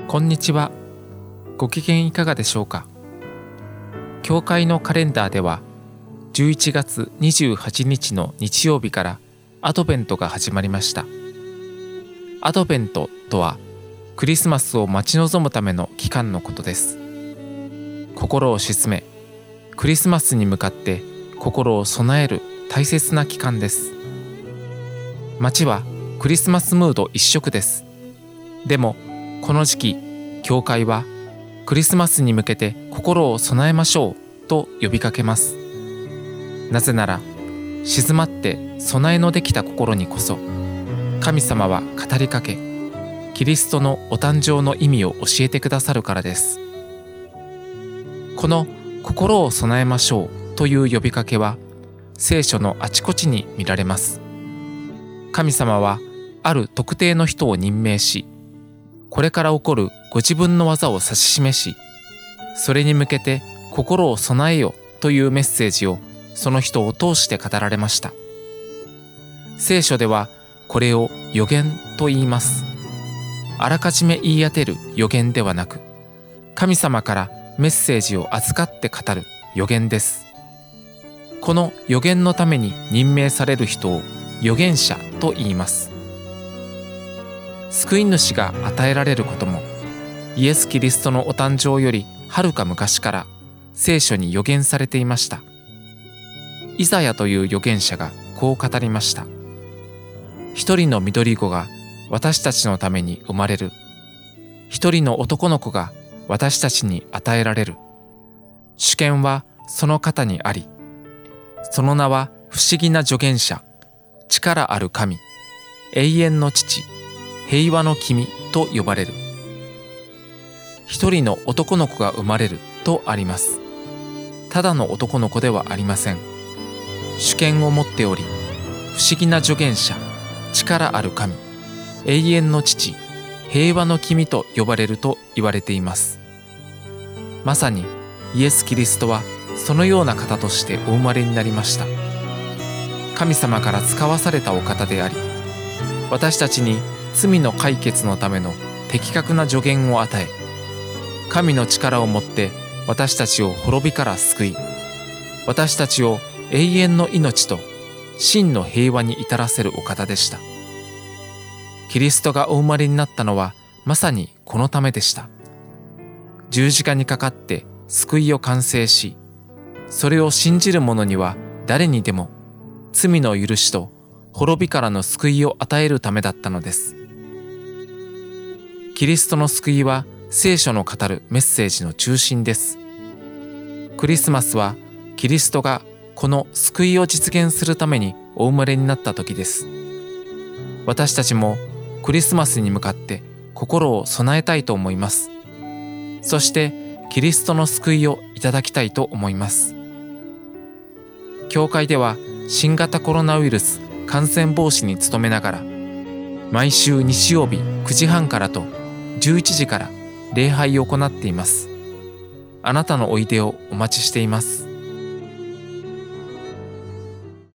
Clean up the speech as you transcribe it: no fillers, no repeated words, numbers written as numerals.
こんにちは。ご機嫌いかがでしょうか。教会のカレンダーでは11月28日の日曜日からアドベントが始まりました。アドベントとはクリスマスを待ち望むための期間のことです。心を静め、クリスマスに向かって心を備える大切な期間です。街はクリスマスムード一色です。でもこの時期、教会はクリスマスに向けて心を備えましょうと呼びかけます。なぜなら、静まって備えのできた心にこそ、神様は語りかけ、キリストのお誕生の意味を教えてくださるからです。この心を備えましょうという呼びかけは、聖書のあちこちに見られます。神様はある特定の人を任命し、これから起こるご自分の技を指し示し、それに向けて心を備えよというメッセージをその人を通して語られました。聖書ではこれを預言と言います。あらかじめ言い当てる預言ではなく、神様からメッセージを預かって語る預言です。この預言のために任命される人を預言者と言います。救い主が与えられることも、イエス・キリストのお誕生よりはるか昔から聖書に預言されていました。イザヤという預言者がこう語りました。一人の緑子が私たちのために生まれる。一人の男の子が私たちに与えられる。主権はその肩にあり、その名は不思議な助言者、力ある神、永遠の父、平和の君と呼ばれる。一人の男の子が生まれるとあります。ただの男の子ではありません。主権を持っており、不思議な助言者、力ある神、永遠の父、平和の君と呼ばれると言われています。まさにイエス・キリストはそのような方としてお生まれになりました。神様から使わされたお方であり、私たちに罪の解決のための的確な助言を与え、神の力をもって私たちを滅びから救い、私たちを永遠の命と真の平和に至らせるお方でした。キリストがお生まれになったのはまさにこのためでした。十字架にかかって救いを完成し、それを信じる者には誰にでも罪の許しと滅びからの救いを与えるためだったのです。キリストの救いは聖書の語るメッセージの中心です。クリスマスはキリストがこの救いを実現するためにお生まれになった時です。私たちもクリスマスに向かって心を備えたいと思います。そしてキリストの救いをいただきたいと思います。教会では新型コロナウイルス感染防止に努めながら、毎週日曜日9時半からと11時から礼拝を行っています。あなたのおいでをお待ちしています。